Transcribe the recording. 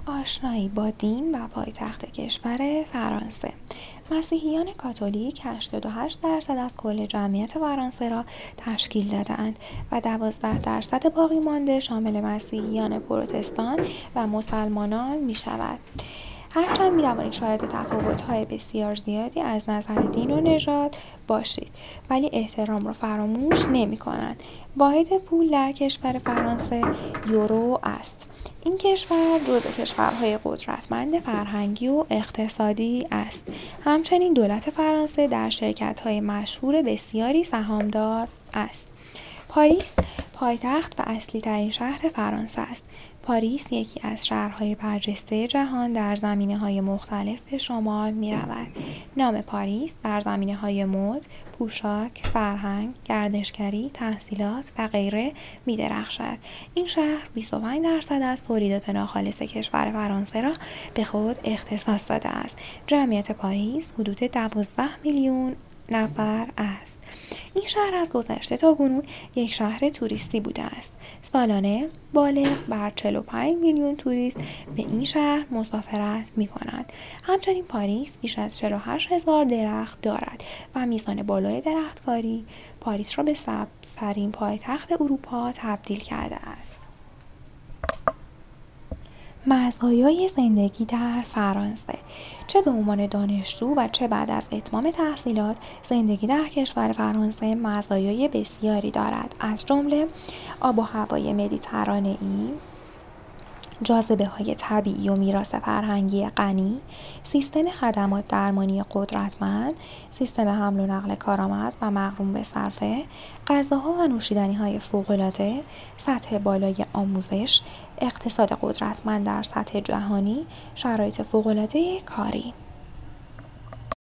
آشنایی با دین و پایتخت کشور فرانسه. مسیحیان کاتولیک 88% از کل جمعیت فرانسه را تشکیل داده‌اند و 12% باقی مانده شامل مسیحیان پروتستان و مسلمانان می‌شود. هرچند می‌توانید شاهد تفاوت‌های بسیار زیادی از نظر دین و نژاد باشید، ولی احترام را فراموش نمی‌کنند. واحد پول در کشور فرانسه یورو است. این کشور جزو کشورهای قدرتمند فرهنگی و اقتصادی است. همچنین دولت فرانسه در شرکت‌های مشهور بسیاری سهامدار است. پاریس پایتخت و اصلی ترین شهر فرانسه است. پاریس یکی از شهرهای برجسته جهان در زمینه‌های مختلف به شمار می‌رود. نام پاریس در زمینه‌های مد، پوشاک، فرهنگ، گردشگری، تحصیلات و غیره می‌درخشد. این شهر 25% از تولیدات ناخالص کشور فرانسه را به خود اختصاص داده است. جمعیت پاریس حدود 12 میلیون نفر است. این شهر از گذشته تا کنون یک شهر توریستی بوده است. سالانه بالغ بر 45 میلیون توریست به این شهر مسافرت می کنند. همچنین پاریس بیش از 48,000 درخت دارد و میزان بالای درختکاری پاریس را به سبزترین پایتخت اروپا تبدیل کرده است. مزایای زندگی در فرانسه. چه به عنوان دانشجو و چه بعد از اتمام تحصیلات، زندگی در کشور فرانسه مزایای بسیاری دارد، از جمله آب و هوای مدیترانه‌ای، جاذبه‌های طبیعی و میراث فرهنگی غنی، سیستم خدمات درمانی قدرتمند، سیستم حمل و نقل کارآمد و مقرون به صرفه، غذاها و نوشیدنی‌های فوق‌العاده، سطح بالای آموزش، اقتصاد قدرتمند در سطح جهانی، شرایط فوق‌العاده کاری.